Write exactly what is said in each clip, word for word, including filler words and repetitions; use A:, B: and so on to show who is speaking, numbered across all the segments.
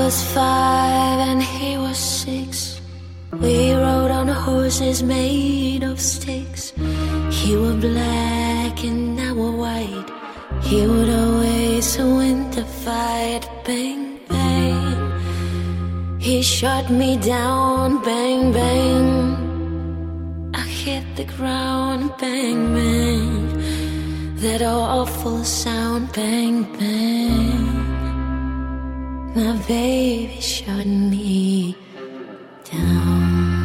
A: was five and he was six. We rode on horses made of sticks. He were black and I were white. He would always win the fight. Bang, bang. He shot me down. Bang, bang. I hit the ground. Bang, bang. That awful sound. Bang, bang. My baby shot me down.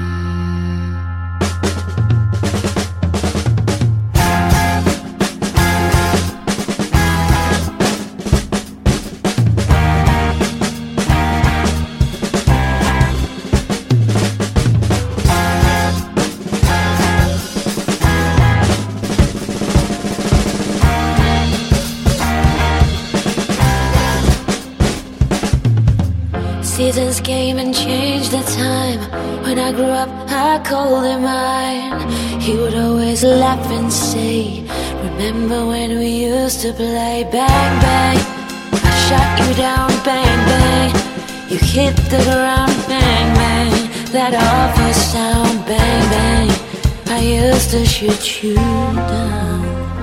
A: Seasons came and changed the time. When I grew up, I called him mine. He would always laugh and say, remember when we used to play? Bang, bang, I shot you down. Bang, bang, you hit the ground. Bang, bang, that awful sound. Bang, bang, I used to shoot you down.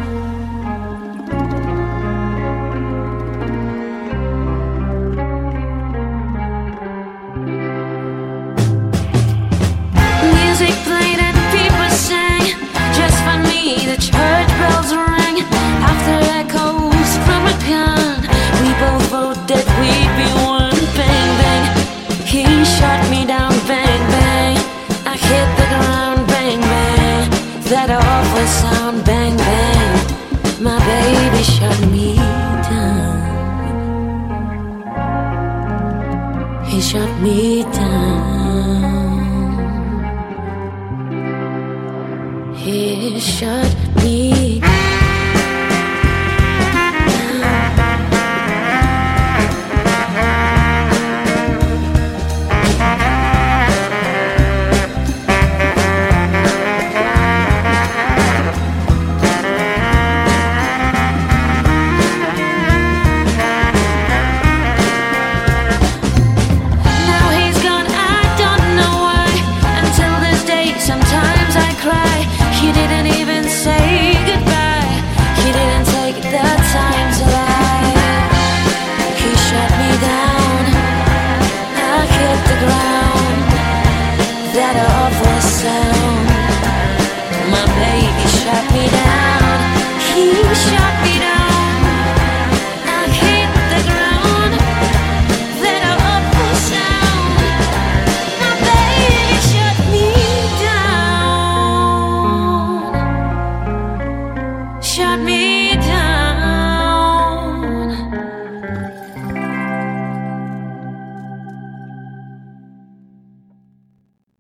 A: The church bells rang after echoes from a gun. We both vowed that we'd be one. Bang, bang, he shot me down. Bang, bang, I hit the ground. Bang, bang, that awful sound. Bang, bang, my baby shot me down. He shot me down. He shot me down. Now he's gone, I don't know why. Until this day, sometimes I cry. He didn't even say goodbye. He didn't take the time to lie. He shut me down. I hit the ground. That awful sound. My baby shut me down. He shut me down. I hit the ground. That awful sound. My baby shut me down. Shut me down.